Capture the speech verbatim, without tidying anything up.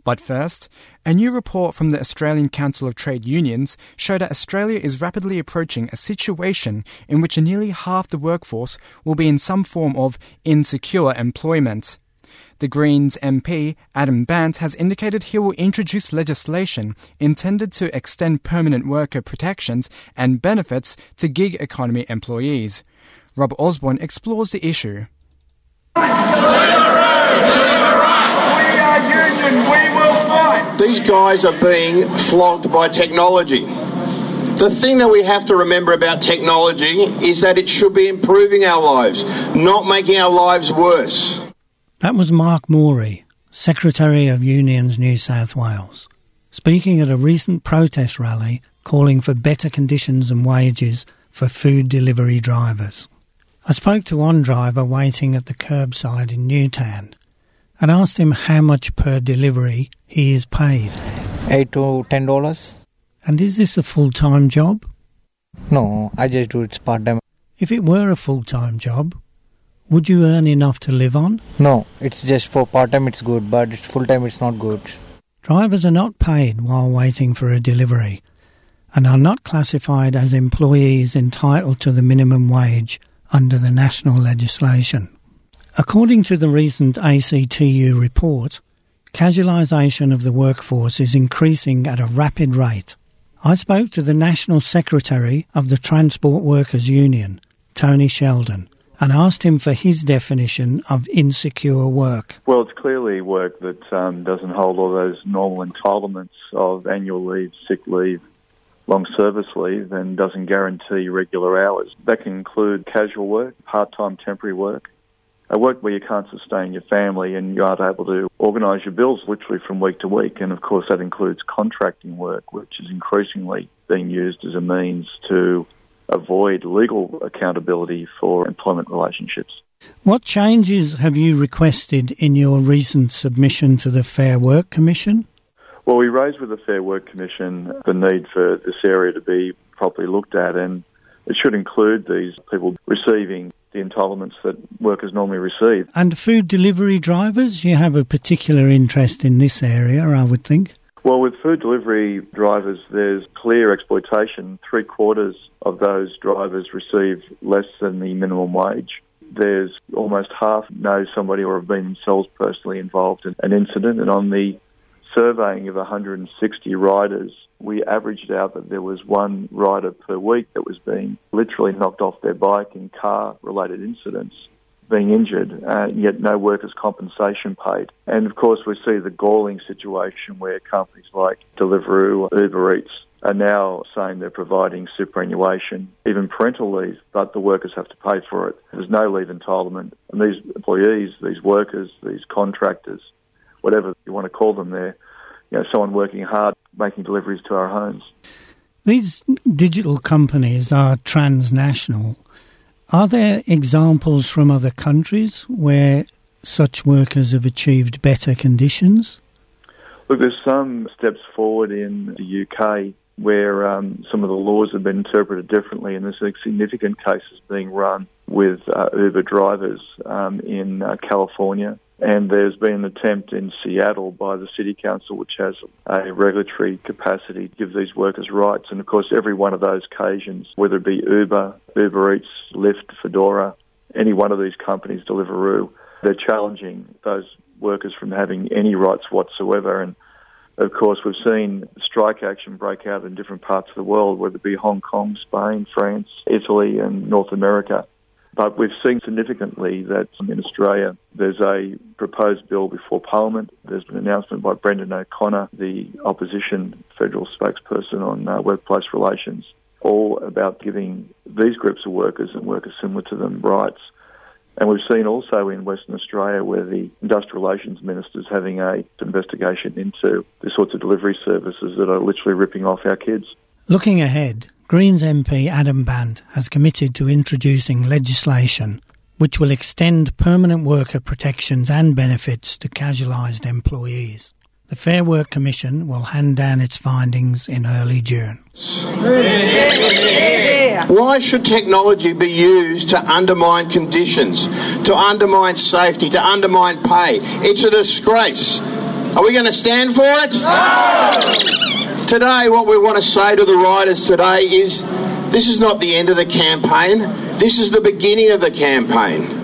But first, a new report from the Australian Council of Trade Unions showed that Australia is rapidly approaching a situation in which nearly half the workforce will be in some form of insecure employment. The Greens M P, Adam Bandt, has indicated he will introduce legislation intended to extend permanent worker protections and benefits to gig economy employees. Rob Osborne explores the issue. These guys are being flogged by technology. The thing that we have to remember about technology is that it should be improving our lives, not making our lives worse. That was Mark Morey, Secretary of Unions New South Wales, speaking at a recent protest rally calling for better conditions and wages for food delivery drivers. I spoke to one driver waiting at the curbside in Newtown and asked him how much per delivery he is paid. Eight to ten dollars. And is this a full-time job? No, I just do it part-time. If it were a full-time job, would you earn enough to live on? No, it's just for part-time it's good, but it's full-time it's not good. Drivers are not paid while waiting for a delivery and are not classified as employees entitled to the minimum wage under the national legislation. According to the recent A C T U report, casualisation of the workforce is increasing at a rapid rate. I spoke to the National Secretary of the Transport Workers Union, Tony Sheldon, and asked him for his definition of insecure work. Well, it's clearly work that um, doesn't hold all those normal entitlements of annual leave, sick leave, long service leave, and doesn't guarantee regular hours. That can include casual work, part-time temporary work, a work where you can't sustain your family and you aren't able to organise your bills literally from week to week. And, of course, that includes contracting work, which is increasingly being used as a means to avoid legal accountability for employment relationships. What changes have you requested in your recent submission to the Fair Work Commission? Well, we raised with the Fair Work Commission the need for this area to be properly looked at, and it should include these people receiving the entitlements that workers normally receive. And food delivery drivers, you have a particular interest in this area, I would think. Well, with food delivery drivers, there's clear exploitation. Three quarters of those drivers receive less than the minimum wage. There's almost half know somebody or have been themselves personally involved in an incident. And on the surveying of one hundred sixty riders, we averaged out that there was one rider per week that was being literally knocked off their bike in car-related incidents, being injured, uh, yet no workers' compensation paid. And, of course, we see the galling situation where companies like Deliveroo, Uber Eats are now saying they're providing superannuation, even parental leave, but the workers have to pay for it. There's no leave entitlement. And these employees, these workers, these contractors, whatever you want to call them, they're you know, someone working hard, making deliveries to our homes. These digital companies are transnational. Are there examples from other countries where such workers have achieved better conditions? Look, there's some steps forward in the U K where um, some of the laws have been interpreted differently, and there's significant cases being run with uh, Uber drivers um, in uh, California. And there's been an attempt in Seattle by the City Council, which has a regulatory capacity to give these workers rights. And, of course, every one of those occasions, whether it be Uber, Uber Eats, Lyft, Fedora, any one of these companies, Deliveroo, they're challenging those workers from having any rights whatsoever. And, of course, we've seen strike action break out in different parts of the world, whether it be Hong Kong, Spain, France, Italy and North America. But we've seen significantly that in Australia there's a proposed bill before Parliament. There's been an announcement by Brendan O'Connor, the opposition federal spokesperson on uh, workplace relations, all about giving these groups of workers and workers similar to them rights. And we've seen also in Western Australia where the Industrial Relations Minister is having an investigation into the sorts of delivery services that are literally ripping off our kids. Looking ahead, Greens M P Adam Bandt has committed to introducing legislation which will extend permanent worker protections and benefits to casualised employees. The Fair Work Commission will hand down its findings in early June. Why should technology be used to undermine conditions, to undermine safety, to undermine pay? It's a disgrace. Are we going to stand for it? No! Today, what we want to say to the riders today is this is not the end of the campaign. This is the beginning of the campaign.